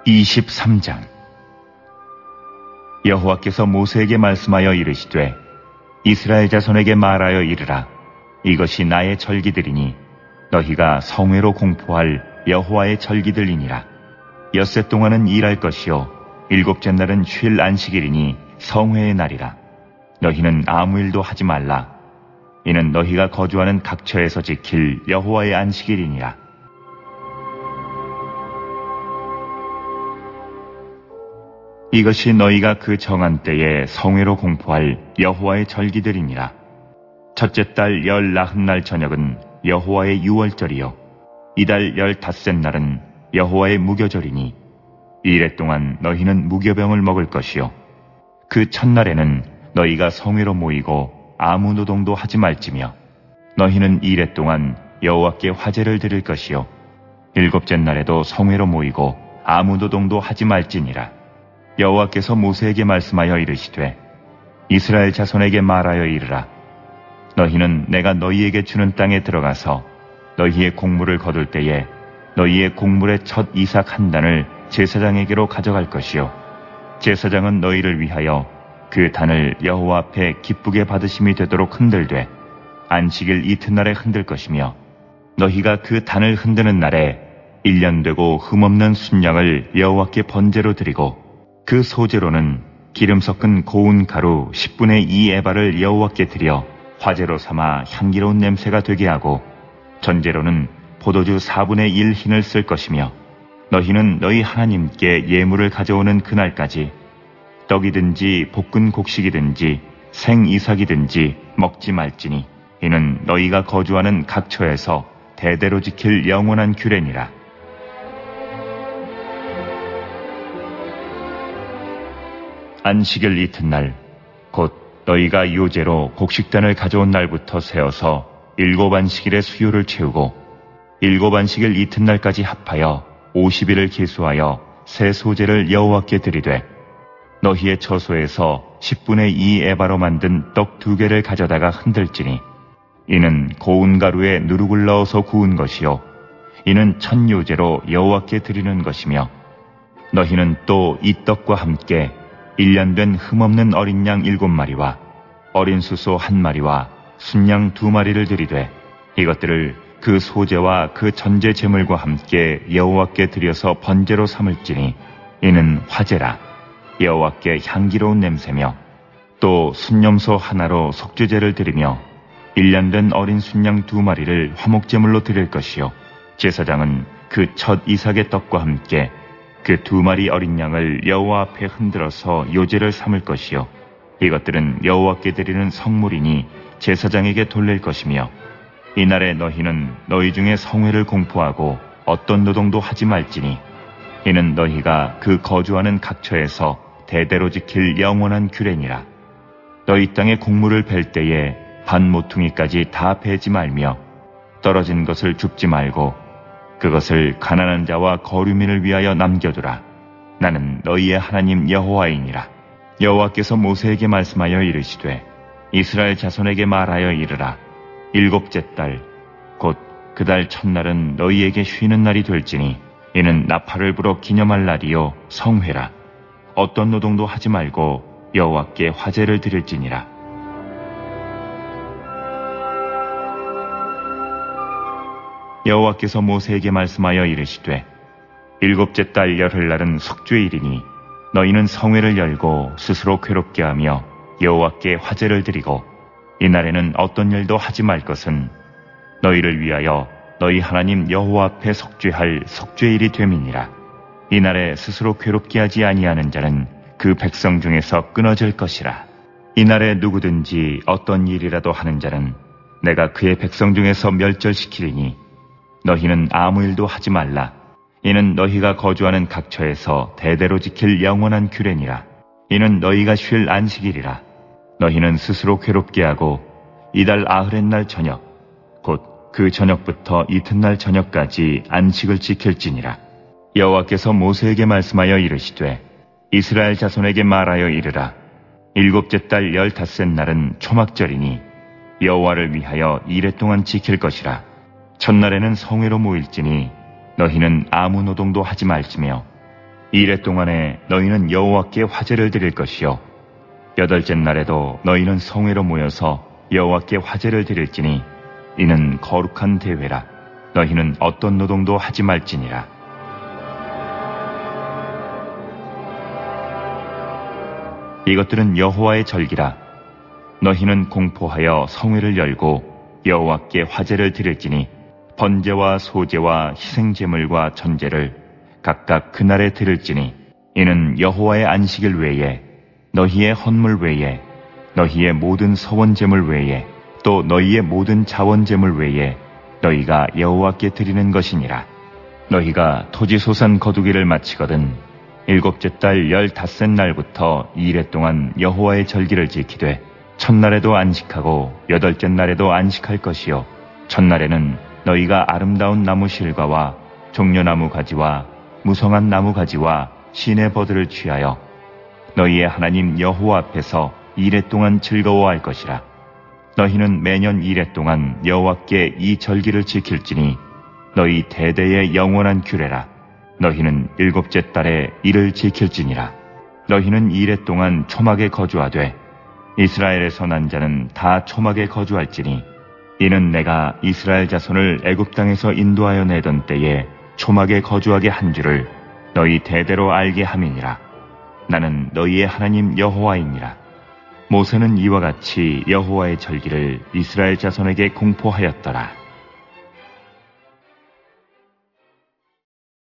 23장. 여호와께서 모세에게 말씀하여 이르시되 이스라엘 자손에게 말하여 이르라. 이것이 나의 절기들이니 너희가 성회로 공포할 여호와의 절기들이니라. 엿새 동안은 일할 것이요 일곱째 날은 쉴 안식일이니 성회의 날이라. 너희는 아무 일도 하지 말라. 이는 너희가 거주하는 각처에서 지킬 여호와의 안식일이니라. 이것이 너희가 그 정한 때에 성회로 공포할 여호와의 절기들이니라. 첫째 달 19날 저녁은 여호와의 유월절이요 이달 15셋 날은 여호와의 무교절이니 이래 동안 너희는 무교병을 먹을 것이요 그 첫날에는 너희가 성회로 모이고 아무 노동도 하지 말지며 너희는 이래 동안 여호와께 화제를 드릴 것이요 일곱째 날에도 성회로 모이고 아무 노동도 하지 말지니라. 여호와께서 모세에게 말씀하여 이르시되 이스라엘 자손에게 말하여 이르라. 너희는 내가 너희에게 주는 땅에 들어가서 너희의 곡물을 거둘 때에 너희의 곡물의 첫 이삭 한 단을 제사장에게로 가져갈 것이요 제사장은 너희를 위하여 그 단을 여호와 앞에 기쁘게 받으심이 되도록 흔들되 안식일 이튿날에 흔들 것이며 너희가 그 단을 흔드는 날에 1년 되고 흠없는 순양을 여호와께 번제로 드리고 그 소제로는 기름 섞은 고운 가루 10분의 2 에바를 여호와께 드려 화제로 삼아 향기로운 냄새가 되게 하고 전제로는 포도주 4분의 1 흰을 쓸 것이며 너희는 너희 하나님께 예물을 가져오는 그날까지 떡이든지 볶은 곡식이든지 생이삭이든지 먹지 말지니 이는 너희가 거주하는 각처에서 대대로 지킬 영원한 규례니라. 안식일 이튿날 곧 너희가 요제로 곡식단을 가져온 날부터 세어서 7안식일의 수요를 채우고 7안식일 이튿날까지 합하여 50일을 계수하여 새 소제를 여호와께 드리되 너희의 처소에서 10분의 2 에바로 만든 떡 2개를 가져다가 흔들지니 이는 고운 가루에 누룩을 넣어서 구운 것이요 이는 첫 요제로 여호와께 드리는 것이며 너희는 또 이 떡과 함께 1년 된 흠없는 어린 양 7마리와 어린 수소 1마리와 순양 2마리를 드리되 이것들을 그 소제와 그 전제 제물과 함께 여호와께 드려서 번제로 삼을지니 이는 화제라. 여호와께 향기로운 냄새며 또 순염소 하나로 속죄제를 드리며 1년 된 어린 순양 2마리를 화목제물로 드릴 것이요 제사장은 그 첫 이삭의 떡과 함께 그 2마리 어린 양을 여호와 앞에 흔들어서 요제를 삼을 것이요 이것들은 여호와께 드리는 성물이니 제사장에게 돌릴 것이며 이날에 너희는 너희 중에 성회를 공포하고 어떤 노동도 하지 말지니 이는 너희가 그 거주하는 각처에서 대대로 지킬 영원한 규례니라. 너희 땅에 곡물을 벨 때에 반 모퉁이까지 다 베지 말며 떨어진 것을 줍지 말고 그것을 가난한 자와 거류민을 위하여 남겨두라. 나는 너희의 하나님 여호와이니라. 여호와께서 모세에게 말씀하여 이르시되 이스라엘 자손에게 말하여 이르라. 7째 달 곧 그 달 첫날은 너희에게 쉬는 날이 될지니 이는 나팔을 불어 기념할 날이요 성회라. 어떤 노동도 하지 말고 여호와께 화제를 드릴지니라. 여호와께서 모세에게 말씀하여 이르시되 7째 달 열흘날은 속죄일이니 너희는 성회를 열고 스스로 괴롭게 하며 여호와께 화제를 드리고 이날에는 어떤 일도 하지 말 것은 너희를 위하여 너희 하나님 여호와 앞에 속죄할 속죄일이 됨이니라. 이날에 스스로 괴롭게 하지 아니하는 자는 그 백성 중에서 끊어질 것이라. 이날에 누구든지 어떤 일이라도 하는 자는 내가 그의 백성 중에서 멸절시키리니 너희는 아무 일도 하지 말라. 이는 너희가 거주하는 각처에서 대대로 지킬 영원한 규례니라. 이는 너희가 쉴 안식일이라. 너희는 스스로 괴롭게 하고 이달 아흐렛날 저녁 곧 그 저녁부터 이튿날 저녁까지 안식을 지킬지니라. 여호와께서 모세에게 말씀하여 이르시되 이스라엘 자손에게 말하여 이르라. 7째 달 15셋 날은 초막절이니 여호와를 위하여 이레 동안 지킬 것이라. 첫날에는 성회로 모일지니 너희는 아무 노동도 하지 말지며 이레 동안에 너희는 여호와께 화제를 드릴 것이요 여덟째 날에도 너희는 성회로 모여서 여호와께 화제를 드릴지니 이는 거룩한 대회라. 너희는 어떤 노동도 하지 말지니라. 이것들은 여호와의 절기라. 너희는 공포하여 성회를 열고 여호와께 화제를 드릴지니 번제와 소제와 희생제물과 전제를 각각 그날에 드릴지니 이는 여호와의 안식일 외에 너희의 헌물 외에 너희의 모든 서원제물 외에 또 너희의 모든 자원제물 외에 너희가 여호와께 드리는 것이니라. 너희가 토지소산 거두기를 마치거든 일곱째 달 15셋 날부터 2일 동안 여호와의 절기를 지키되 첫날에도 안식하고 여덟째 날에도 안식할 것이요 첫날에는 너희가 아름다운 나무 실과와 종려나무 가지와 무성한 나무 가지와 시내 버들을 취하여 너희의 하나님 여호와 앞에서 2일 동안 즐거워할 것이라. 너희는 매년 2일 동안 여호와께 이 절기를 지킬지니 너희 대대의 영원한 규례라. 너희는 일곱째 달에 이를 지킬지니라. 너희는 2일 동안 초막에 거주하되 이스라엘에서 난 자는 다 초막에 거주할지니 이는 내가 이스라엘 자손을 애굽 땅에서 인도하여 내던 때에 초막에 거주하게 한 줄을 너희 대대로 알게 함이니라. 나는 너희의 하나님 여호와이니라. 모세는 이와 같이 여호와의 절기를 이스라엘 자손에게 공포하였더라.